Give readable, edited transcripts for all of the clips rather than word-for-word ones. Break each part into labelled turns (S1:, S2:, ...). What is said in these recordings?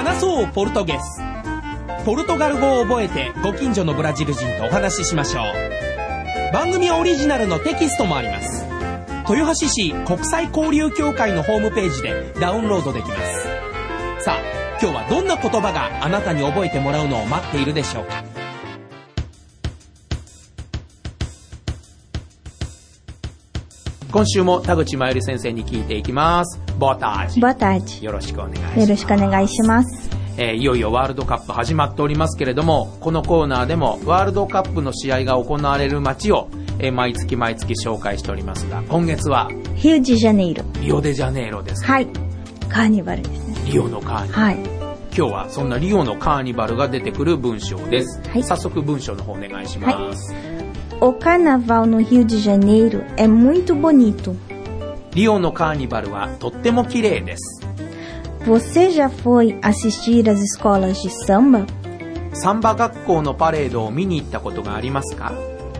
S1: 話そうポルトゲス。ポルトガル語を覚えてご近所のブラジル人とお話ししましょう。番組オリジナルのテキストもあります。豊橋市国際交流協会のホームページでダウンロードできます。さあ、今日はどんな言葉があなたに覚えてもらうのを待っているでしょうか。今週も田口真由里先生に聞いていきます。ボタージ。
S2: ボタージ。
S1: よろしくお願いします。
S2: よろしくお願いします。
S1: いよいよワールドカップ始まっておりますけれども、このコーナーでもワールドカップの試合が行われる街を、毎月紹介しておりますが、今月は
S2: リオデジャネイロ。
S1: リオデジャネイロです。
S2: はい。カーニバルですね。
S1: リオのカーニバル。はい。今日はそんなリオのカーニバルが出てくる文章です。はい。早速文章の方お願いします。はい、
S2: O carnaval no Rio de Janeiro é muito bonito。
S1: リオのカーニバルはとっても綺麗です。
S2: Você já foi assistir às escolas de samba?
S1: サンバ学校のパレードを見に行ったことがありますか？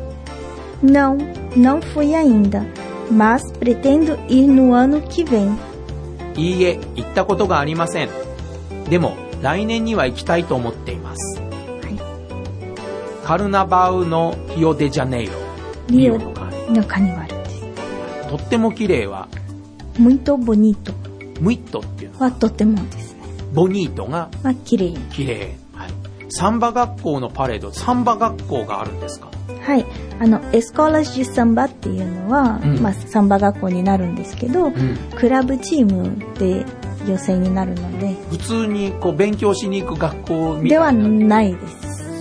S2: Não, não fui ainda, mas pretendo ir no ano que vem.
S1: いいえ、行ったことがありません。でも来年には行きたいと思っています。はい、カルナバウのリオデジャネイロ。
S2: リオのカーニバルです。
S1: とっても綺麗は
S2: muito bonito。
S1: ムイットっていうの
S2: はとってもですね。
S1: ボニートが
S2: 綺麗。
S1: 綺麗。はい。サンバ学校のパレード、サンバ学校があるんですか？
S2: はい。エスコーラジサンバっていうのは、サンバ学校になるんですけど、クラブチームで予選になるので。
S1: 普通にこう勉強しに行く学校みたいな。
S2: ではないです。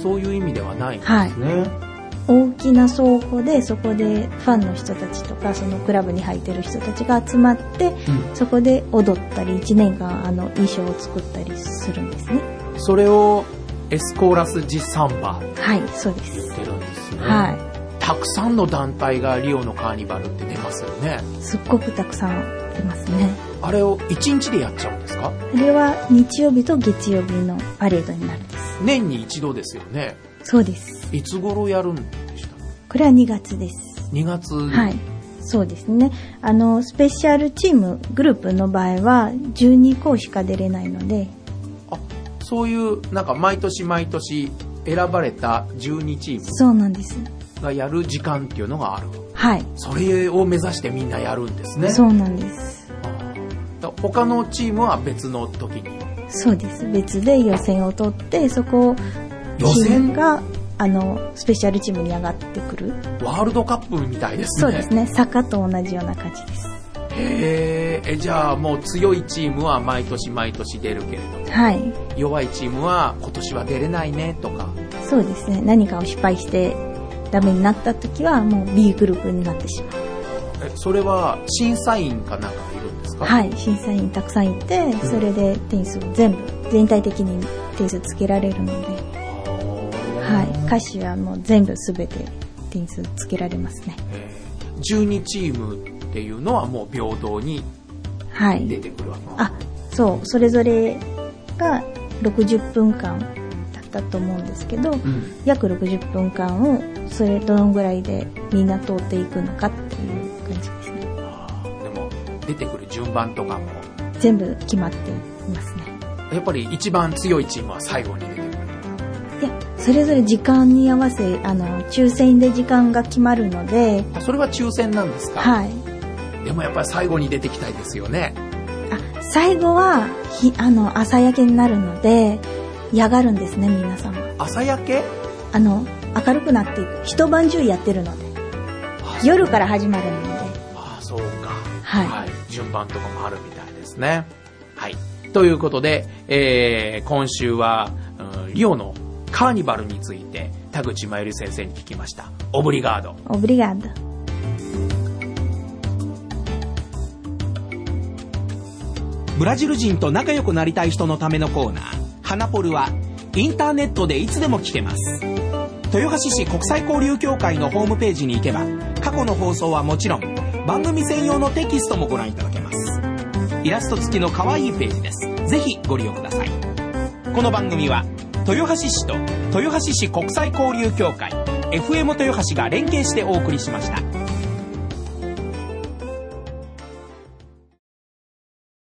S1: そういう意味ではないんですね。
S2: はい。大きな倉庫で、そこでファンの人たちとかそのクラブに入ってる人たちが集まって、そこで踊ったり1年間衣装を作ったりするんですね。そ
S1: れをエスコーラス・ジ・サンバ、
S2: はい、そうです。
S1: 言ってるんですね。
S2: はい。
S1: たくさんの団体がリオのカーニバルって出ますよね。
S2: すっごくたくさん出ますね。
S1: あれを1日でやっちゃうんですか？
S2: あれは日曜日と月曜日のパレードになるんです。
S1: 年に一度ですよね。
S2: そうです。
S1: いつ頃やるんでした？
S2: これは2月です。
S1: 2月。
S2: はい。そうですね。スペシャルチーム、グループの場合は12校しか出れないので。
S1: あ、そういうなんか毎年毎年選ばれた12チーム。
S2: そうなんです。
S1: がやる時間っていうのがある。
S2: はい。
S1: それを目指してみんなやるんですね。
S2: そうなんです。
S1: 他のチームは別の時に。
S2: そうです。別で予選を取って、そこをチームがスペシャルチームに上がってくる。
S1: ワールドカップみたいですね。
S2: そうですね。サッカーと同じような感じです。
S1: へえ。じゃあもう強いチームは毎年毎年出るけれど、
S2: はい。
S1: 弱いチームは今年は出れないねとか。
S2: そうですね。何かを失敗してダメになった時はもう B グループになってしまう。
S1: それは審査員かなんかいるんですか？
S2: はい。審査員たくさんいて、それで点数を全体的に点数つけられるので。はい、歌詞はもう全部すべて点数つけられますね。
S1: 12チームっていうのはもう平等に出てくるわけ、
S2: はい、そう、それぞれが60分間だったと思うんですけど、約60分間をどのぐらいでみんな通っていくのかっていう感じですね。
S1: でも出てくる順番とかも
S2: 全部決まっていますね。
S1: やっぱり一番強いチームは最後に出てくる。
S2: いや、それぞれ時間に合わせ抽選で時間が決まるので。
S1: それは抽選なんですか？
S2: はい。
S1: でもやっぱり最後に出てきたいですよね。
S2: 最後は朝焼けになるので嫌がるんですね、皆様。
S1: 朝焼け？
S2: 明るくなっていく。一晩中やってるので。夜から始まるので。
S1: そうか。
S2: はい。
S1: はい。順番とかもあるみたいですね。はい。ということで、今週は、リオのカーニバルについて田口真由里先生に聞きました。オブリガード。
S2: オブリガード。
S1: ブラジル人と仲良くなりたい人のためのコーナー、ハナポルはインターネットでいつでも聞けます。豊橋市国際交流協会のホームページに行けば、過去の放送はもちろん番組専用のテキストもご覧いただけます。イラスト付きの可愛いページです。ぜひご利用ください。この番組は豊橋市と豊橋市国際交流協会 FM 豊橋が連携してお送りしました。